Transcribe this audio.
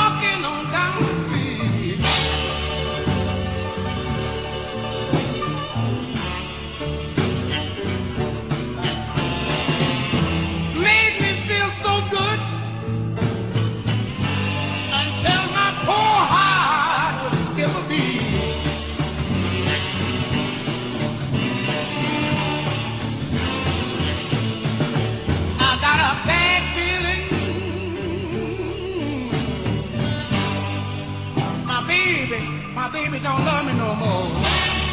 walking on down the street. Made me feel so good until my poor heart would skip a beat. I got a bad feeling my baby don't love me no more.